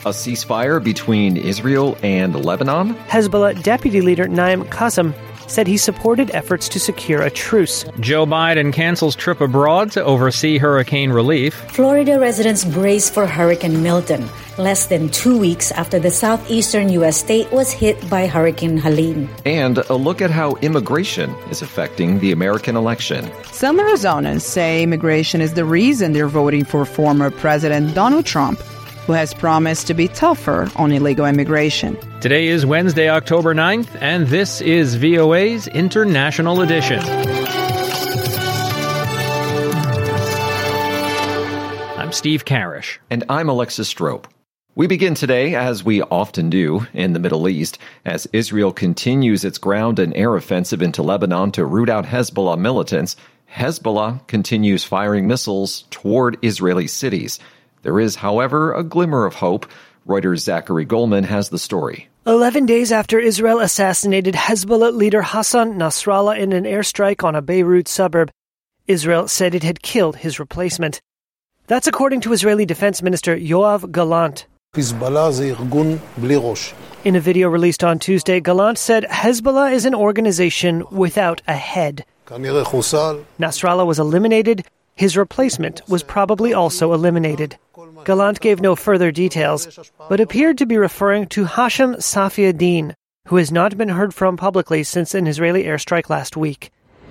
A ceasefire between Israel and Lebanon? Hezbollah deputy leader Naim Qassem said he supported efforts to secure a truce. Joe Biden cancels trip abroad to oversee hurricane relief. Florida residents brace for Hurricane Milton, less than 2 weeks after the southeastern U.S. state was hit by Hurricane Helene. And a look at how immigration is affecting the American election. Some Arizonans say immigration is the reason they're voting for former President Donald Trump, who has promised to be tougher on illegal immigration. Today is Wednesday, October 9th, and this is VOA's International Edition. I'm Steve Karish. And I'm Alexis Strope. We begin today, as we often do, in the Middle East, as Israel continues its ground and air offensive into Lebanon to root out Hezbollah militants. Hezbollah continues firing missiles toward Israeli cities. There is, however, a glimmer of hope. Reuters' Zachary Goldman has the story. 11 days after Israel assassinated Hezbollah leader Hassan Nasrallah in an airstrike on a Beirut suburb, Israel said it had killed his replacement. That's according to Israeli Defense Minister Yoav Gallant. In a video released on Tuesday, Gallant said Hezbollah is an organization without a head. Nasrallah was eliminated. His replacement was probably also eliminated. Gallant gave no further details, but appeared to be referring to Hashem Safiaddin, who has not been heard from publicly since an Israeli airstrike last week.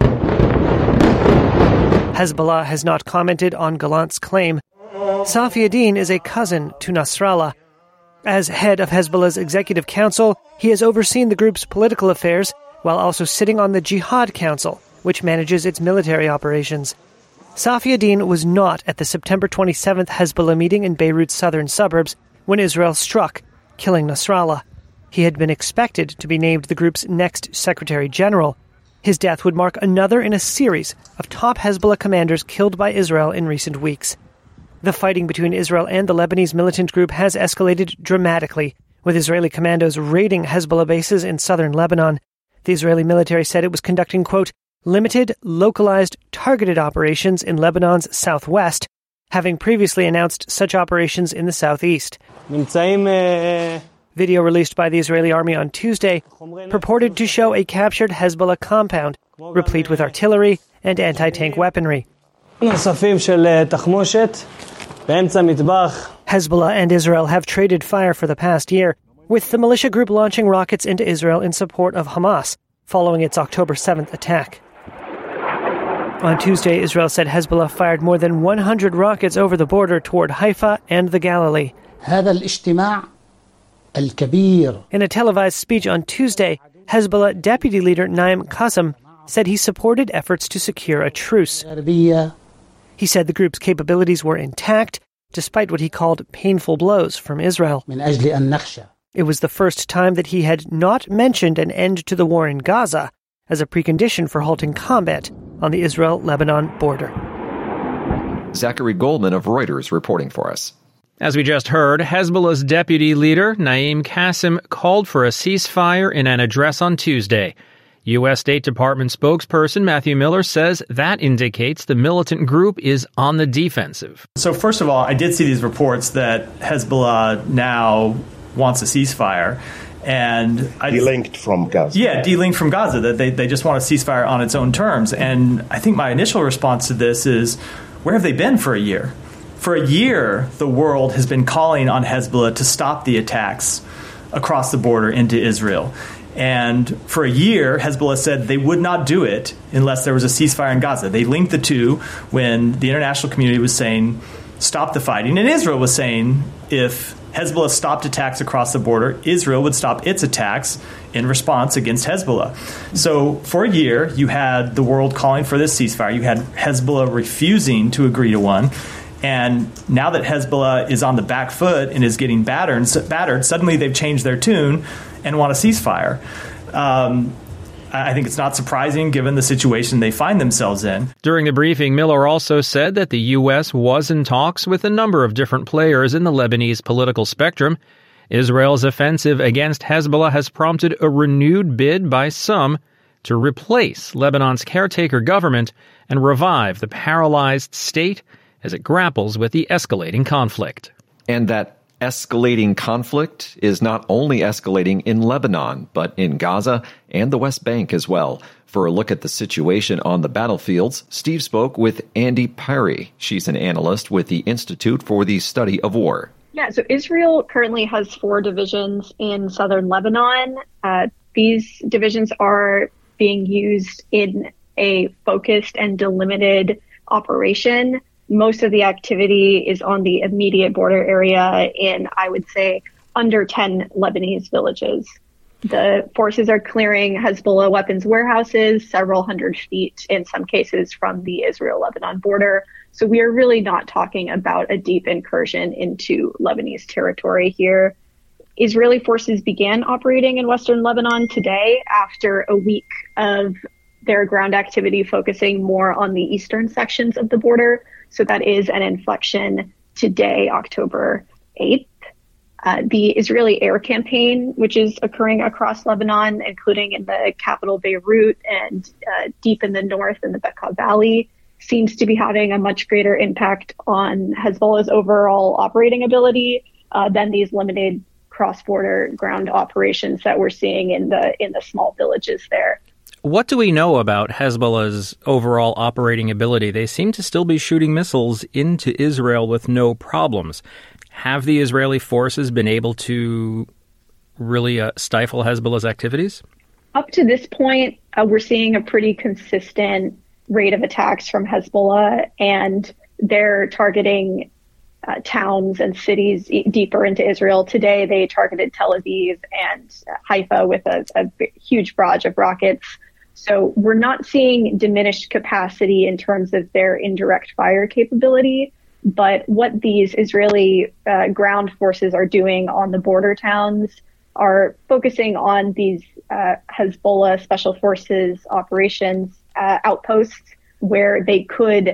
Hezbollah has not commented on Gallant's claim. Safiaddin is a cousin to Nasrallah. As head of Hezbollah's executive council, he has overseen the group's political affairs while also sitting on the Jihad Council, which manages its military operations. Safiaddin was not at the September 27th Hezbollah meeting in Beirut's southern suburbs when Israel struck, killing Nasrallah. He had been expected to be named the group's next Secretary General. His death would mark another in a series of top Hezbollah commanders killed by Israel in recent weeks. The fighting between Israel and the Lebanese militant group has escalated dramatically, with Israeli commandos raiding Hezbollah bases in southern Lebanon. The Israeli military said it was conducting, quote, limited, localized, targeted operations in Lebanon's southwest, having previously announced such operations in the southeast. Video released by the Israeli army on Tuesday purported to show a captured Hezbollah compound, replete with artillery and anti-tank weaponry. Hezbollah and Israel have traded fire for the past year, with the militia group launching rockets into Israel in support of Hamas, following its October 7th attack. On Tuesday, Israel said Hezbollah fired more than 100 rockets over the border toward Haifa and the Galilee. In a televised speech on Tuesday, Hezbollah deputy leader Naim Qassem said he supported efforts to secure a truce. He said the group's capabilities were intact, despite what he called painful blows from Israel. It was the first time that he had not mentioned an end to the war in Gaza as a precondition for halting combat on the Israel-Lebanon border. Zachary Goldman of Reuters reporting for us. As we just heard, Hezbollah's deputy leader, Naim Qassem, called for a ceasefire in an address on Tuesday. U.S. State Department spokesperson Matthew Miller says that indicates the militant group is on the defensive. So first of all, I did see these reports that Hezbollah now wants a ceasefire. And delinked from Gaza. Yeah, delinked from Gaza, that they just want a ceasefire on its own terms. And I think my initial response to this is, where have they been for a year? For a year, the world has been calling on Hezbollah to stop the attacks across the border into Israel. And for a year, Hezbollah said they would not do it unless there was a ceasefire in Gaza. They linked the two when the international community was saying, stop the fighting. And Israel was saying, if Hezbollah stopped attacks across the border, Israel would stop its attacks in response against Hezbollah. So for a year, you had the world calling for this ceasefire. You had Hezbollah refusing to agree to one. And now that Hezbollah is on the back foot and is getting battered, suddenly they've changed their tune and want a ceasefire. I think it's not surprising given the situation they find themselves in. During the briefing, Miller also said that the U.S. was in talks with a number of different players in the Lebanese political spectrum. Israel's offensive against Hezbollah has prompted a renewed bid by some to replace Lebanon's caretaker government and revive the paralyzed state as it grapples with the escalating conflict. And that escalating conflict is not only escalating in Lebanon, but in Gaza and the West Bank as well. For a look at the situation on the battlefields, Steve spoke with Andy Parry. She's an analyst with the Institute for the Study of War. Yeah, so Israel currently has 4 divisions in southern Lebanon. These divisions are being used in a focused and delimited operation. Most of the activity is on the immediate border area in, I would say, under 10 Lebanese villages. The forces are clearing Hezbollah weapons warehouses several hundred feet, in some cases, from the Israel-Lebanon border. So we are really not talking about a deep incursion into Lebanese territory here. Israeli forces began operating in western Lebanon today after a week of their ground activity focusing more on the eastern sections of the border. So that is an inflection today, October 8th. The Israeli air campaign, which is occurring across Lebanon, including in the capital Beirut and deep in the north in the Bekaa Valley, seems to be having a much greater impact on Hezbollah's overall operating ability than these limited cross-border ground operations that we're seeing in the small villages there. What do we know about Hezbollah's overall operating ability? They seem to still be shooting missiles into Israel with no problems. Have the Israeli forces been able to really stifle Hezbollah's activities? Up to this point, we're seeing a pretty consistent rate of attacks from Hezbollah, and they're targeting towns and cities deeper into Israel. Today, they targeted Tel Aviv and Haifa with a huge barrage of rockets. So we're not seeing diminished capacity in terms of their indirect fire capability. But what these Israeli ground forces are doing on the border towns are focusing on these Hezbollah Special Forces operations outposts where they could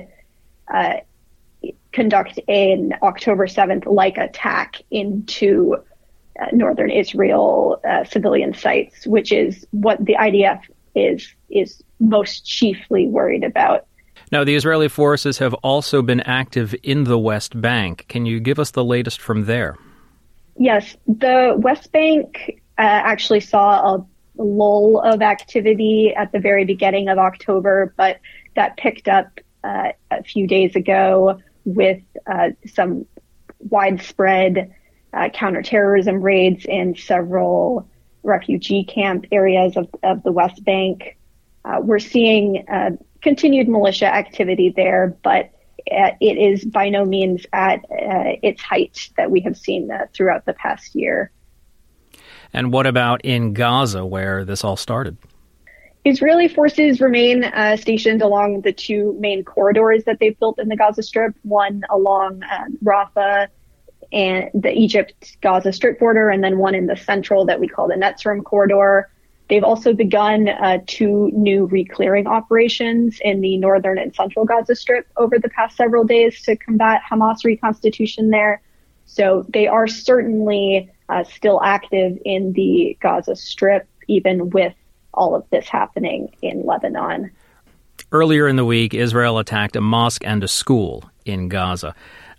conduct an October 7th-like attack into northern Israel civilian sites, which is what the IDF is most chiefly worried about. Now, the Israeli forces have also been active in the West Bank. Can you give us the latest from there? Yes, the West Bank actually saw a lull of activity at the very beginning of October, but that picked up a few days ago with some widespread counterterrorism raids in several refugee camp areas of the West Bank. We're seeing continued militia activity there, but it is by no means at its height that we have seen throughout the past year. And what about in Gaza, where this all started? Israeli forces remain stationed along the 2 main corridors that they've built in the Gaza Strip, one along Rafah and the Egypt-Gaza Strip border, and then one in the central that we call the Netzarim corridor. They've also begun 2 new re-clearing operations in the northern and central Gaza Strip over the past several days to combat Hamas reconstitution there. So they are certainly still active in the Gaza Strip, even with all of this happening in Lebanon. Earlier in the week, Israel attacked a mosque and a school in Gaza.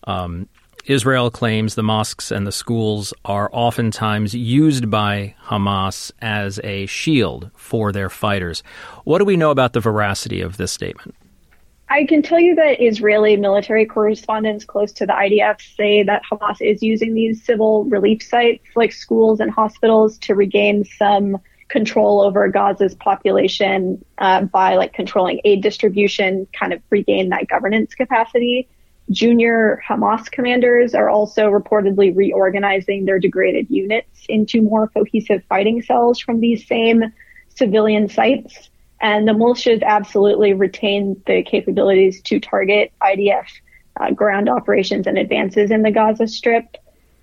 Israel claims the mosques and the schools are oftentimes used by Hamas as a shield for their fighters. What do we know about the veracity of this statement? I can tell you that Israeli military correspondents close to the IDF say that Hamas is using these civil relief sites like schools and hospitals to regain some control over Gaza's population by controlling aid distribution, kind of regain that governance capacity. Junior Hamas commanders are also reportedly reorganizing their degraded units into more cohesive fighting cells from these same civilian sites. And the militias absolutely retain the capabilities to target IDF ground operations and advances in the Gaza Strip,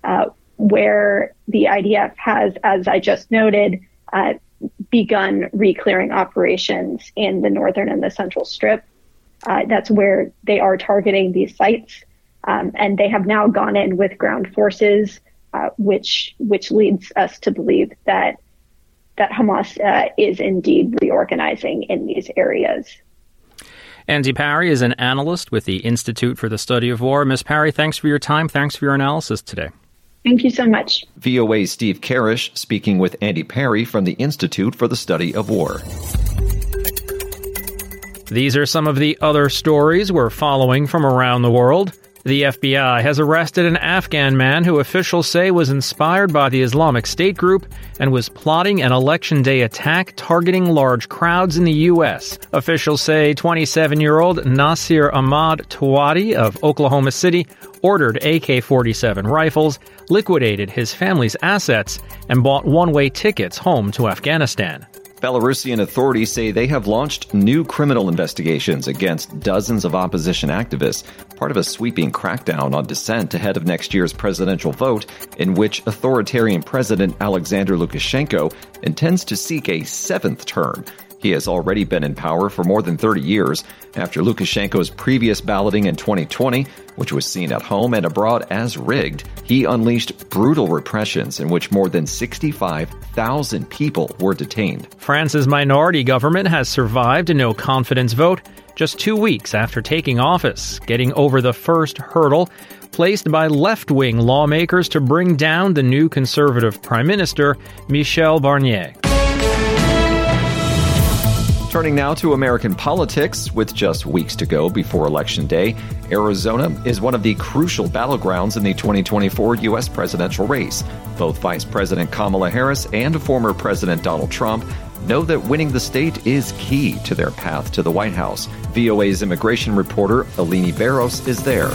where the IDF has, as I just noted, begun re-clearing operations in the northern and the central strip. That's where they are targeting these sites. And they have now gone in with ground forces, which leads us to believe that Hamas is indeed reorganizing in these areas. Andy Parry is an analyst with the Institute for the Study of War. Ms. Parry, thanks for your time. Thanks for your analysis today. Thank you so much. VOA's Steve Karish speaking with Andy Perry from the Institute for the Study of War. These are some of the other stories we're following from around the world. The FBI has arrested an Afghan man who officials say was inspired by the Islamic State group and was plotting an Election Day attack targeting large crowds in the U.S. Officials say 27-year-old Nasir Ahmad Tawadi of Oklahoma City ordered AK-47 rifles, liquidated his family's assets, and bought one-way tickets home to Afghanistan. Belarusian authorities say they have launched new criminal investigations against dozens of opposition activists, part of a sweeping crackdown on dissent ahead of next year's presidential vote, in which authoritarian President Alexander Lukashenko intends to seek a seventh term. He has already been in power for more than 30 years after Lukashenko's previous balloting in 2020, which was seen at home and abroad as rigged. He unleashed brutal repressions in which more than 65,000 people were detained. France's minority government has survived a no-confidence vote just 2 weeks after taking office, getting over the first hurdle placed by left-wing lawmakers to bring down the new conservative prime minister, Michel Barnier. Turning now to American politics, with just weeks to go before Election Day, Arizona is one of the crucial battlegrounds in the 2024 U.S. presidential race. Both Vice President Kamala Harris and former President Donald Trump know that winning the state is key to their path to the White House. VOA's immigration reporter, Eleni Barros, is there.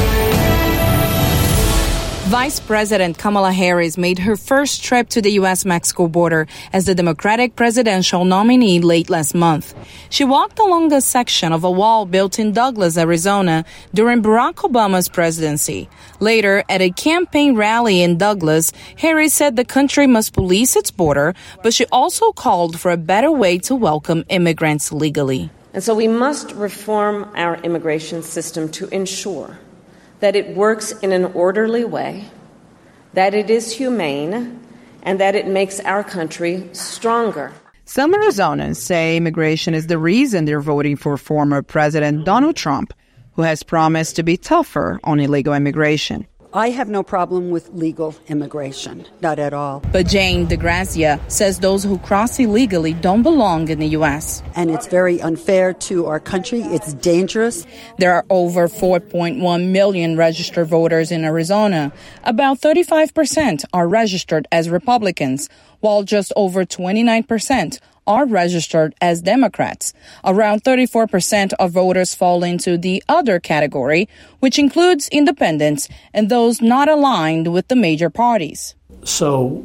Vice President Kamala Harris made her first trip to the U.S.-Mexico border as the Democratic presidential nominee late last month. She walked along a section of a wall built in Douglas, Arizona, during Barack Obama's presidency. Later, at a campaign rally in Douglas, Harris said the country must police its border, but she also called for a better way to welcome immigrants legally. And so we must reform our immigration system to ensure that it works in an orderly way, that it is humane, and that it makes our country stronger. Some Arizonans say immigration is the reason they're voting for former President Donald Trump, who has promised to be tougher on illegal immigration. I have no problem with legal immigration, not at all. But Jane DeGrazia says those who cross illegally don't belong in the U.S. And it's very unfair to our country. It's dangerous. There are over 4.1 million registered voters in Arizona. About 35% are registered as Republicans, while just over 29% are registered as Democrats. Around 34% of voters fall into the other category, which includes independents and those not aligned with the major parties. So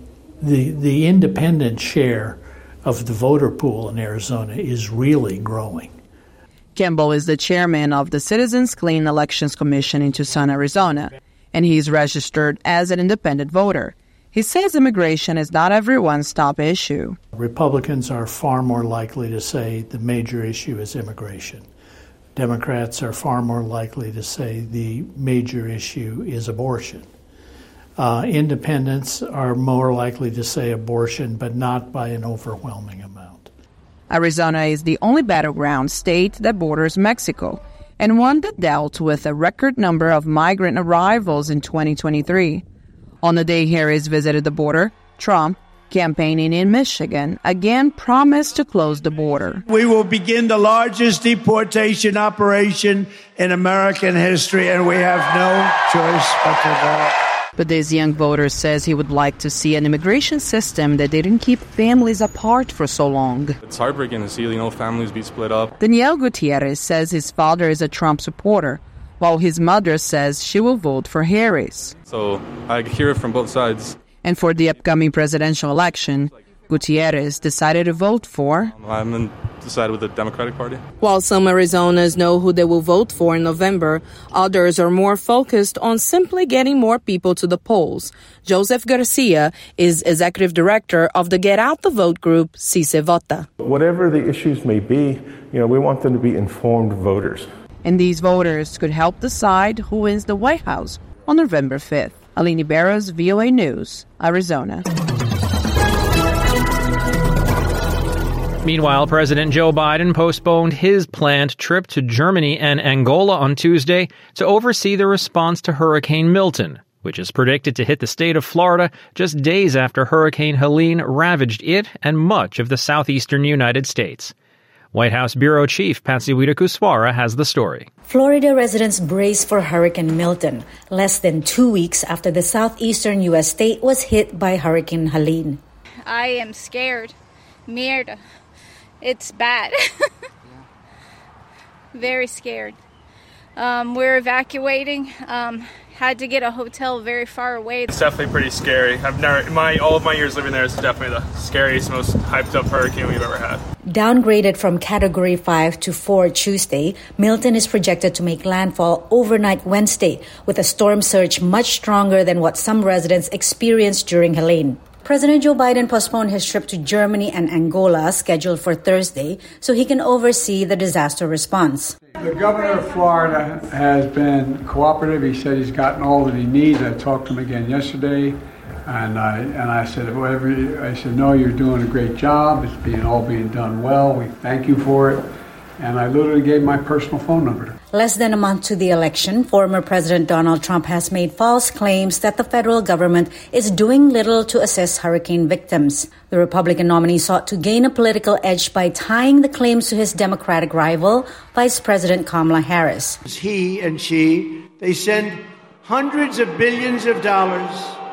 the independent share of the voter pool in Arizona is really growing. Kimball is the chairman of the Citizens Clean Elections Commission in Tucson, Arizona, and he's registered as an independent voter. He says immigration is not everyone's top issue. Republicans are far more likely to say the major issue is immigration. Democrats are far more likely to say the major issue is abortion. Independents are more likely to say abortion, but not by an overwhelming amount. Arizona is the only battleground state that borders Mexico, and one that dealt with a record number of migrant arrivals in 2023. On the day Harris visited the border, Trump, campaigning in Michigan, again promised to close the border. We will begin the largest deportation operation in American history, and we have no choice but to vote. But this young voter says he would like to see an immigration system that didn't keep families apart for so long. It's heartbreaking to see, families be split up. Daniel Gutierrez says his father is a Trump supporter, while his mother says she will vote for Harris. So I hear it from both sides. And for the upcoming presidential election, Gutierrez decided to vote for... I'm decided with the Democratic Party. While some Arizonans know who they will vote for in November, others are more focused on simply getting more people to the polls. Joseph Garcia is executive director of the Get Out the Vote group, Si Se Vota. Whatever the issues may be, we want them to be informed voters. And these voters could help decide who wins the White House on November 5th. Eleni Barros, VOA News, Arizona. Meanwhile, President Joe Biden postponed his planned trip to Germany and Angola on Tuesday to oversee the response to Hurricane Milton, which is predicted to hit the state of Florida just days after Hurricane Helene ravaged it and much of the southeastern United States. White House Bureau Chief Patsy Widakuswara has the story. Florida residents brace for Hurricane Milton, less than 2 weeks after the southeastern U.S. state was hit by Hurricane Helene. I am scared. Mierda. It's bad. Very scared. We're evacuating. Had to get a hotel very far away. It's definitely pretty scary. All of my years living there, it's definitely the scariest, most hyped up hurricane we've ever had. Downgraded from Category 5 to 4 Tuesday, Milton is projected to make landfall overnight Wednesday, with a storm surge much stronger than what some residents experienced during Helene. President Joe Biden postponed his trip to Germany and Angola, scheduled for Thursday, so he can oversee the disaster response. The governor of Florida has been cooperative. He said he's gotten all that he needs. I talked to him again yesterday, and I said, no, you're doing a great job. It's all being done well. We thank you for it. And I literally gave my personal phone number to him. Less than a month to the election, former President Donald Trump has made false claims that the federal government is doing little to assist hurricane victims. The Republican nominee sought to gain a political edge by tying the claims to his Democratic rival, Vice President Kamala Harris. He and she, they send hundreds of billions of dollars.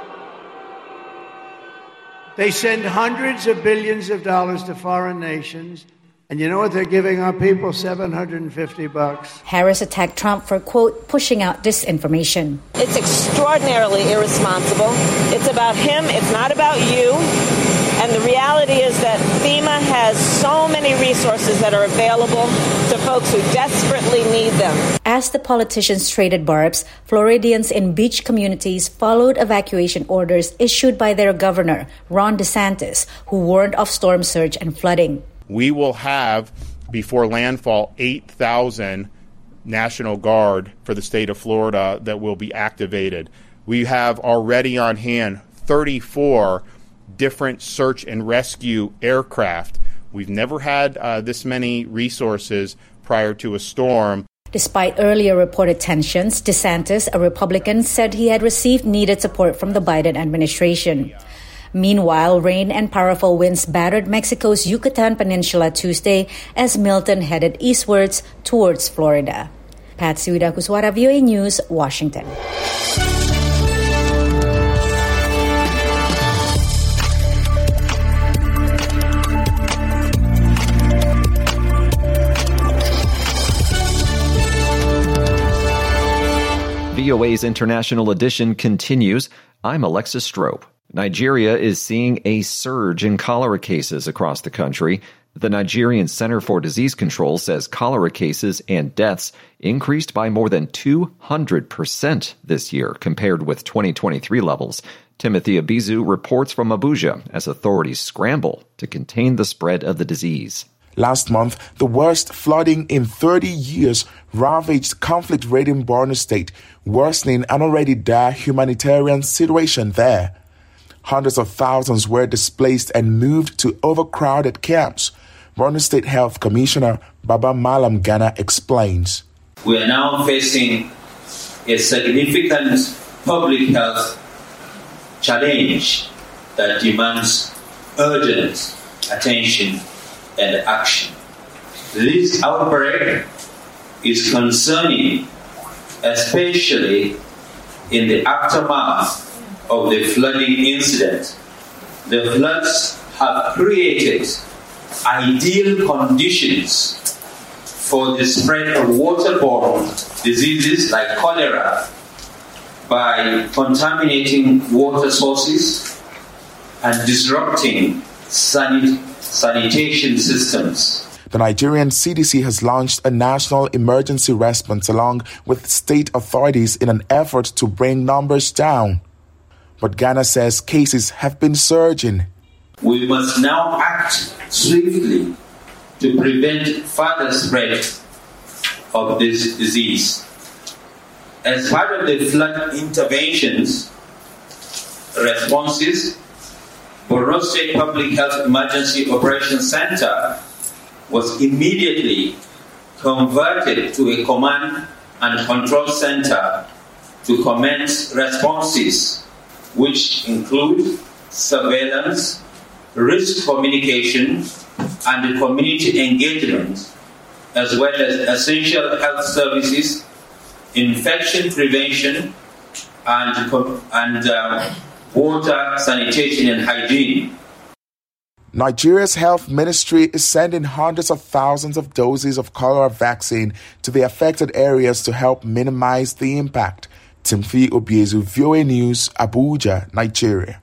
They send hundreds of billions of dollars to foreign nations. And you know what they're giving our people? $750. Harris attacked Trump for, quote, pushing out disinformation. It's extraordinarily irresponsible. It's about him. It's not about you. And the reality is that FEMA has so many resources that are available to folks who desperately need them. As the politicians traded barbs, Floridians in beach communities followed evacuation orders issued by their governor, Ron DeSantis, who warned of storm surge and flooding. We will have, before landfall, 8,000 National Guard for the state of Florida that will be activated. We have already on hand 34 different search and rescue aircraft. We've never had this many resources prior to a storm. Despite earlier reported tensions, DeSantis, a Republican, said he had received needed support from the Biden administration. Meanwhile, rain and powerful winds battered Mexico's Yucatan Peninsula Tuesday as Milton headed eastwards towards Florida. Patsy Widakuswara, VOA News, Washington. VOA's International Edition continues. I'm Alexis Strope. Nigeria is seeing a surge in cholera cases across the country. The Nigerian Center for Disease Control says cholera cases and deaths increased by more than 200% this year compared with 2023 levels. Timothy Abizu reports from Abuja as authorities scramble to contain the spread of the disease. Last month, the worst flooding in 30 years ravaged conflict-ridden Borno State, worsening an already dire humanitarian situation there. Hundreds of thousands were displaced and moved to overcrowded camps. Borno State Health Commissioner Baba Malam Ghana explains. We are now facing a significant public health challenge that demands urgent attention and action. This outbreak is concerning, especially in the aftermath of the flooding incident. The floods have created ideal conditions for the spread of waterborne diseases like cholera by contaminating water sources and disrupting sanitation systems. The Nigerian CDC has launched a national emergency response along with state authorities in an effort to bring numbers down. But Ghana says cases have been surging. We must now act swiftly to prevent further spread of this disease. As part of the flood interventions responses, Borno State Public Health Emergency Operations Center was immediately converted to a command and control center to commence responses, which include surveillance, risk communication, and community engagement, as well as essential health services, infection prevention, and water, sanitation, and hygiene. Nigeria's health ministry is sending hundreds of thousands of doses of cholera vaccine to the affected areas to help minimize the impact. Timothy Obiezu, VOA News, Abuja, Nigeria.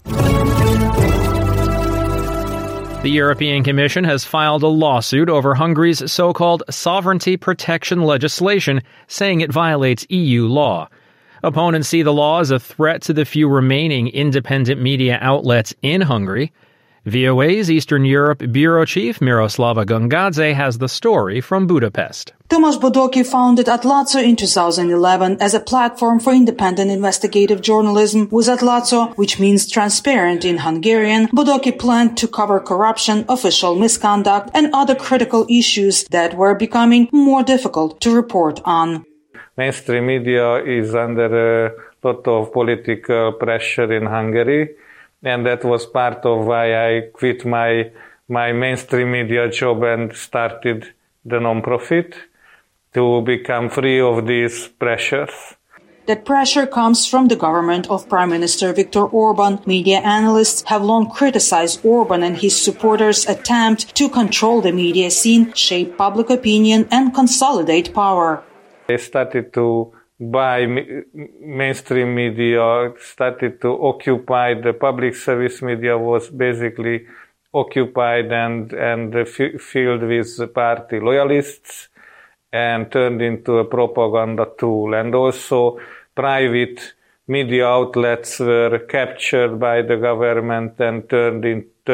The European Commission has filed a lawsuit over Hungary's so-called sovereignty protection legislation, saying it violates EU law. Opponents see the law as a threat to the few remaining independent media outlets in Hungary. VOA's Eastern Europe Bureau Chief Miroslava Gongadze has the story from Budapest. Tomasz Bodoki founded Atlazo in 2011 as a platform for independent investigative journalism. With Atlazo, which means transparent in Hungarian, Bodoki planned to cover corruption, official misconduct, and other critical issues that were becoming more difficult to report on. Mainstream media is under a lot of political pressure in Hungary. And that was part of why I quit my mainstream media job and started the non-profit to become free of these pressures. That pressure comes from the government of Prime Minister Viktor Orban. Media analysts have long criticized Orban and his supporters' attempt to control the media scene, shape public opinion, and consolidate power. They started to buy mainstream media, started to occupy the public service media, was basically occupied and filled with party loyalists and turned into a propaganda tool. And also private media outlets were captured by the government and turned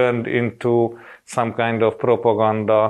into some kind of propaganda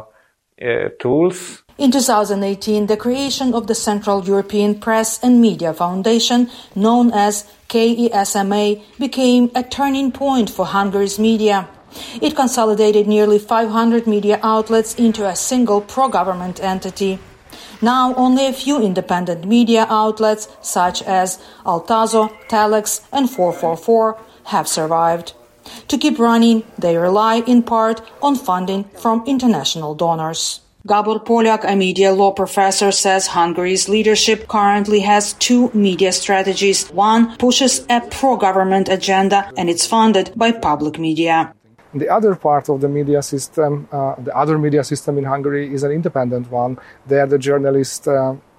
tools. In 2018, the creation of the Central European Press and Media Foundation, known as KESMA, became a turning point for Hungary's media. It consolidated nearly 500 media outlets into a single pro-government entity. Now, only a few independent media outlets, such as Altazo, Telex, and 444, have survived. To keep running, they rely in part on funding from international donors. Gabor Polyak, a media law professor, says Hungary's leadership currently has two media strategies. One pushes a pro-government agenda, and it's funded by public media. The other part of the media system, the other media system in Hungary, is an independent one. There the journalists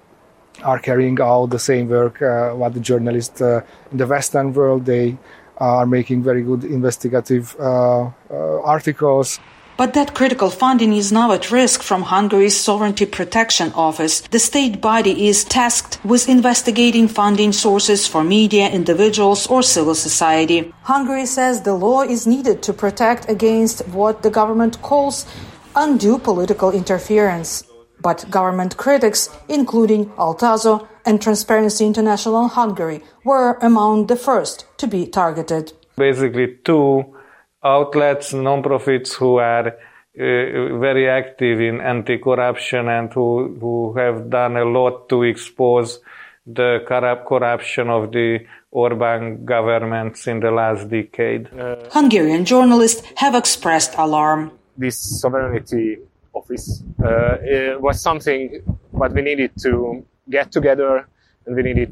are carrying out the same work what the journalists in the Western world. They are making very good investigative articles. But that critical funding is now at risk from Hungary's Sovereignty Protection Office. The state body is tasked with investigating funding sources for media, individuals or civil society. Hungary says the law is needed to protect against what the government calls undue political interference. But government critics, including Altazo and Transparency International Hungary, were among the first to be targeted. Basically, two outlets, non-profits who are very active in anti-corruption and who have done a lot to expose the corruption of the Orban governments in the last decade. Hungarian journalists have expressed alarm. This sovereignty office was something what we needed to get together, and we needed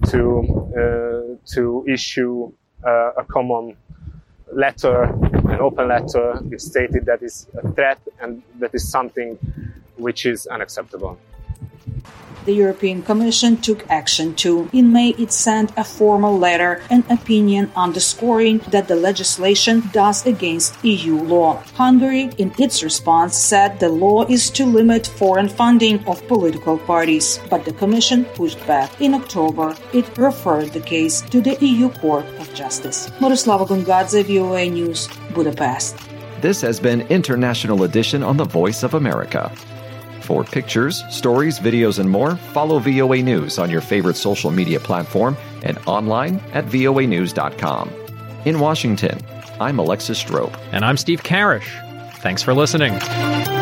to issue a common letter, an open letter, which stated that is a threat and that is something which is unacceptable. The European Commission took action too. In May, it sent a formal letter and opinion underscoring that the legislation does against EU law. Hungary, in its response, said the law is to limit foreign funding of political parties. But the Commission pushed back. In October, it referred the case to the EU Court of Justice. Miroslava Gongadze, VOA News, Budapest. This has been International Edition on the Voice of America. For pictures, stories, videos, and more, follow VOA News on your favorite social media platform and online at voanews.com. In Washington, I'm Alexis Strope. And I'm Steve Karish. Thanks for listening.